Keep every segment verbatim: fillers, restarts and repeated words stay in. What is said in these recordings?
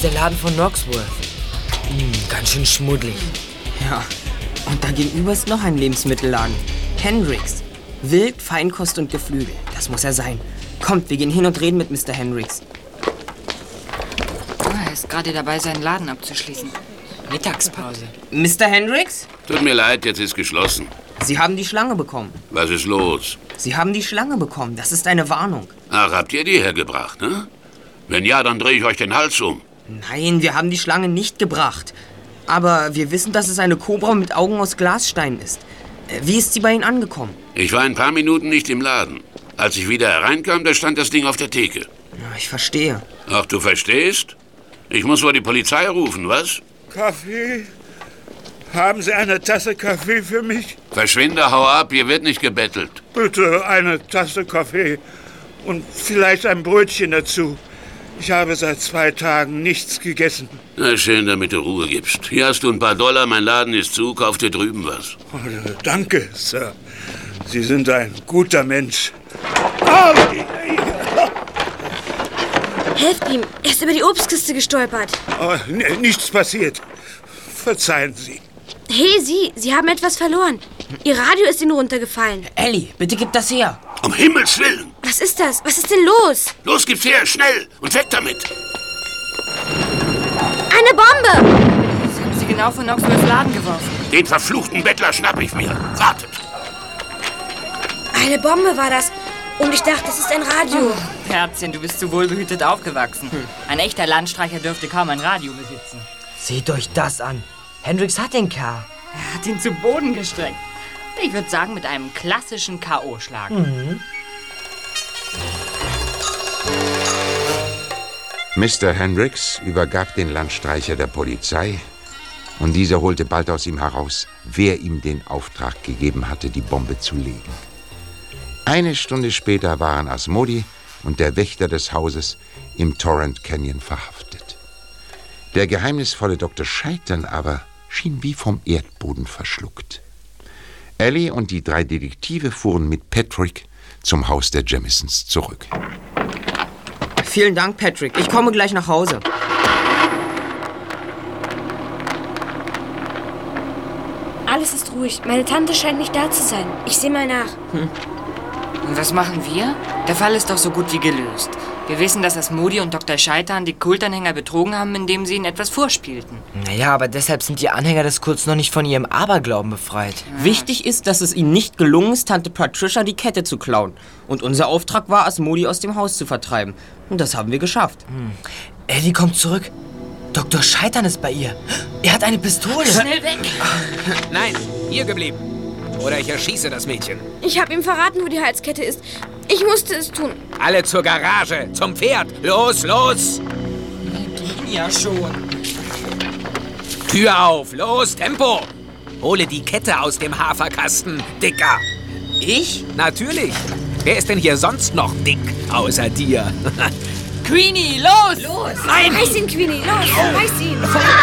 ist der Laden von Knoxworth. Hm, ganz schön schmuddelig. Ja, und da gegenüber ist noch ein Lebensmittelladen. Hendricks. Wild, Feinkost und Geflügel. Das muss er sein. Kommt, wir gehen hin und reden mit Mister Hendricks. Oh, er ist gerade dabei, seinen Laden abzuschließen. Mittagspause. Mister Hendricks? Tut mir leid, jetzt ist geschlossen. Sie haben die Schlange bekommen. Was ist los? Sie haben die Schlange bekommen. Das ist eine Warnung. Ach, habt ihr die hergebracht, ne? Wenn ja, dann drehe ich euch den Hals um. Nein, wir haben die Schlange nicht gebracht. Aber wir wissen, dass es eine Kobra mit Augen aus Glasstein ist. Wie ist sie bei Ihnen angekommen? Ich war ein paar Minuten nicht im Laden. Als ich wieder hereinkam, da stand das Ding auf der Theke. Ja, ich verstehe. Ach, du verstehst? Ich muss wohl die Polizei rufen, was? Kaffee? Haben Sie eine Tasse Kaffee für mich? Verschwinde, hau ab, hier wird nicht gebettelt. Bitte eine Tasse Kaffee und vielleicht ein Brötchen dazu. Ich habe seit zwei Tagen nichts gegessen. Na schön, damit du Ruhe gibst. Hier hast du ein paar Dollar, mein Laden ist zu, kauf dir drüben was. Oh, danke, Sir. Sie sind ein guter Mensch. Oh! Helft ihm, er ist über die Obstkiste gestolpert. Oh, n- nichts passiert. Verzeihen Sie. Hey, Sie, Sie haben etwas verloren. Ihr Radio ist Ihnen runtergefallen. Ellie, bitte gib das her. Um Himmels Willen! Was ist das? Was ist denn los? Los, gib's her, schnell und weg damit! Eine Bombe! Das haben Sie genau von Knoxworths Laden geworfen. Den verfluchten Bettler schnapp ich mir. Wartet! Eine Bombe war das. Und ich dachte, das ist ein Radio. Oh, Herzchen, du bist zu wohlbehütet aufgewachsen. Hm. Ein echter Landstreicher dürfte kaum ein Radio besitzen. Seht euch das an. Hendricks hat den Kerl. Er hat ihn zu Boden gestreckt. Ich würde sagen, mit einem klassischen K O-Schlag. Mhm. Mister Hendricks übergab den Landstreicher der Polizei und dieser holte bald aus ihm heraus, wer ihm den Auftrag gegeben hatte, die Bombe zu legen. Eine Stunde später waren Asmodi und der Wächter des Hauses im Torrent Canyon verhaftet. Der geheimnisvolle Doktor Scheitern aber schien wie vom Erdboden verschluckt. Ellie und die drei Detektive fuhren mit Patrick zum Haus der Jamisons zurück. Vielen Dank, Patrick. Ich komme gleich nach Hause. Alles ist ruhig. Meine Tante scheint nicht da zu sein. Ich sehe mal nach. Hm. Und was machen wir? Der Fall ist doch so gut wie gelöst. Wir wissen, dass Asmodi und Doktor Scheitern die Kultanhänger betrogen haben, indem sie ihnen etwas vorspielten. Naja, aber deshalb sind die Anhänger des Kults noch nicht von ihrem Aberglauben befreit. Ja. Wichtig ist, dass es ihnen nicht gelungen ist, Tante Patricia die Kette zu klauen. Und unser Auftrag war, Asmodi aus dem Haus zu vertreiben. Und das haben wir geschafft. Hm. Ellie kommt zurück. Doktor Scheitern ist bei ihr. Er hat eine Pistole. Schnell weg! Nein, hier geblieben. Oder ich erschieße das Mädchen. Ich habe ihm verraten, wo die Halskette ist. Ich musste es tun. Alle zur Garage, zum Pferd. Los, los! Wir gehen ja schon. Tür auf, los, Tempo! Hole die Kette aus dem Haferkasten, Dicker. Ich? Natürlich. Wer ist denn hier sonst noch dick, außer dir? Queenie, los! Los! Nein! Reiß ihn, Queenie, los! Reiß ihn!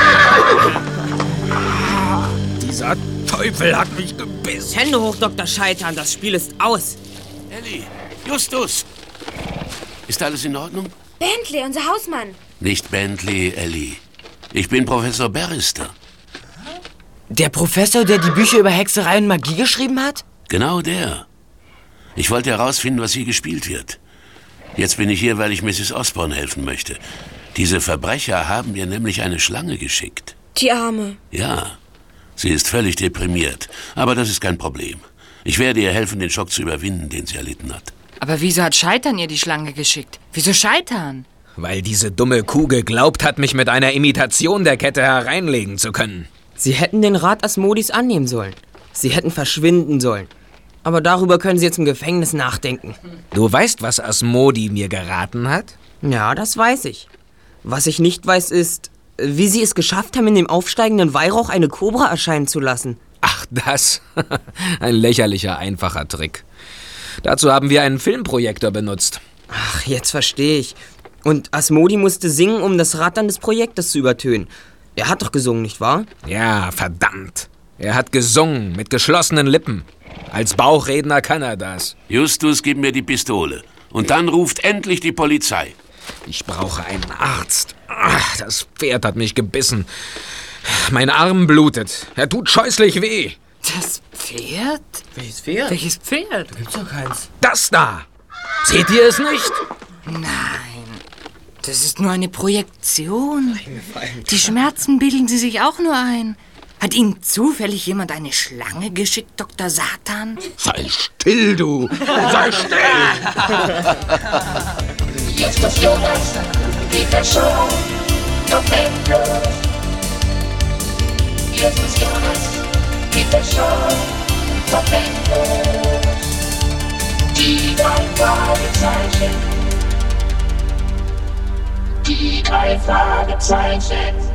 Dieser Teufel hat mich gebissen. Hände hoch, Doktor Scheitern, das Spiel ist aus. Ellie, Justus! Ist alles in Ordnung? Bentley, unser Hausmann. Nicht Bentley, Ellie. Ich bin Professor Barrister. Der Professor, der die Bücher über Hexerei und Magie geschrieben hat? Genau der. Ich wollte herausfinden, was hier gespielt wird. Jetzt bin ich hier, weil ich Missus Osborne helfen möchte. Diese Verbrecher haben mir nämlich eine Schlange geschickt. Die Arme. Ja, sie ist völlig deprimiert. Aber das ist kein Problem. Ich werde ihr helfen, den Schock zu überwinden, den sie erlitten hat. Aber wieso hat Scheitern ihr die Schlange geschickt? Wieso Scheitern? Weil diese dumme Kuh geglaubt hat, mich mit einer Imitation der Kette hereinlegen zu können. Sie hätten den Rat Asmodis annehmen sollen. Sie hätten verschwinden sollen. Aber darüber können Sie jetzt im Gefängnis nachdenken. Du weißt, was Asmodi mir geraten hat? Ja, das weiß ich. Was ich nicht weiß, ist, wie Sie es geschafft haben, in dem aufsteigenden Weihrauch eine Kobra erscheinen zu lassen. Ach, das? Ein lächerlicher, einfacher Trick. Dazu haben wir einen Filmprojektor benutzt. Ach, jetzt verstehe ich. Und Asmodi musste singen, um das Rattern des Projektes zu übertönen. Er hat doch gesungen, nicht wahr? Ja, verdammt. Er hat gesungen, mit geschlossenen Lippen. Als Bauchredner kann er das. Justus, gib mir die Pistole. Und dann ruft endlich die Polizei. Ich brauche einen Arzt. Ach, das Pferd hat mich gebissen. Mein Arm blutet. Er tut scheußlich weh. Das Pferd? Welches Pferd? Welches Pferd? Da gibt's doch keins. Das da. Seht ihr es nicht? Nein, das ist nur eine Projektion. Die Schmerzen bilden Sie sich auch nur ein. Hat Ihnen zufällig jemand eine Schlange geschickt, Doktor Satan? Sei still, du. Sei still. Jetzt muss Jonas die Person noch endlos. Jetzt muss Jonas die Person noch endlos. Die drei Fragezeichen. Die drei Fragezeichen.